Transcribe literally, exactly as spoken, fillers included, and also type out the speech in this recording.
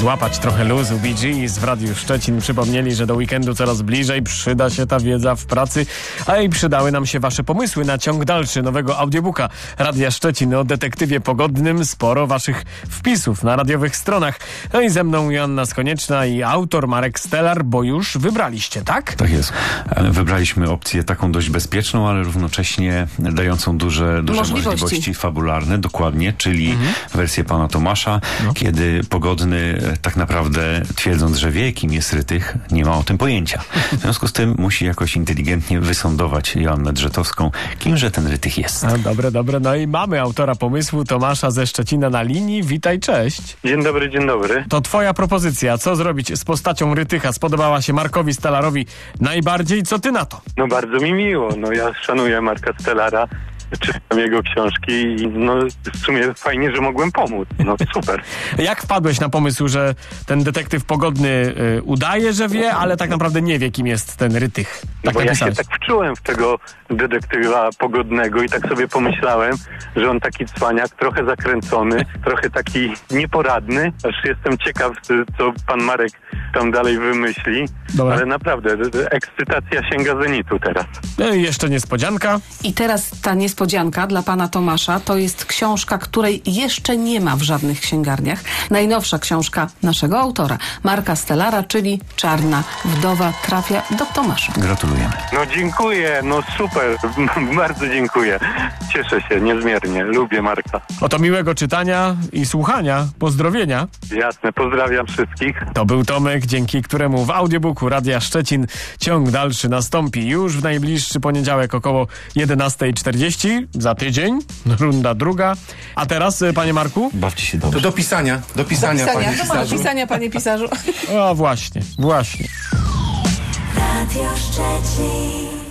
złapać trochę luzu. Bee Gees w Radiu Szczecin przypomnieli, że do weekendu coraz bliżej, przyda się ta wiedza w pracy, a i przydały nam się wasze pomysły na ciąg dalszy nowego audiobooka Radia Szczecin o detektywie pogodnym. Sporo waszych wpisów na radiowych stronach. No i ze mną Joanna Skonieczna i autor Marek Stelar, bo już wybraliście, tak? Tak jest. Wybraliśmy opcję taką dość bezpieczną, ale równocześnie dającą duże, duże możliwości. możliwości fabularne, dokładnie, czyli mhm. wersję pana Tomasza, no. kiedy Pogodny tak naprawdę, twierdząc, że wie, kim jest Rytych, nie ma o tym pojęcia. W związku z tym musi jakoś inteligentnie wysądować Joannę Drzetowską, kimże ten Rytych jest. A, dobre, dobre. No i mamy autora pomysłu, Tomasza ze Szczecina na linii. Witaj, cześć. Dzień dobry, dzień dobry. To twoja propozycja. Co zrobić z postacią Rytycha? Spodobała się Markowi Stelarowi najbardziej. Co ty na to? No bardzo mi miło. No ja szanuję Marka Stelara. Czytam jego książki i no w sumie fajnie, że mogłem pomóc. No super. Jak wpadłeś na pomysł, że ten detektyw Pogodny y, udaje, że wie, ale tak naprawdę nie wie, kim jest ten Rytych? Tak no bo napisałeś. ja się tak wczułem w tego detektywa Pogodnego i tak sobie pomyślałem, że on taki cwaniak, trochę zakręcony, trochę taki nieporadny. Aż jestem ciekaw, co pan Marek tam dalej wymyśli. Dobra. Ale naprawdę, ekscytacja sięga zenitu teraz. No i jeszcze niespodzianka. I teraz ta niespodzianka dla pana Tomasza to jest książka, której jeszcze nie ma w żadnych księgarniach. Najnowsza książka naszego autora, Marka Stelara, czyli Czarna Wdowa, trafia do Tomasza. Gratulujemy. No dziękuję, no super, bardzo dziękuję. Cieszę się niezmiernie, lubię Marka. Oto miłego czytania i słuchania. Pozdrowienia. Jasne, pozdrawiam wszystkich. To był Tomek, dzięki któremu w audiobooku Radia Szczecin ciąg dalszy nastąpi już w najbliższy poniedziałek około jedenasta czterdzieści. Za tydzień. Runda druga. A teraz, panie Marku? Bawcie się dobrze. To do pisania. Do pisania, Do pisania, panie do pisarzu. pisania, panie pisarzu. O, właśnie, właśnie. Radio Szczecin.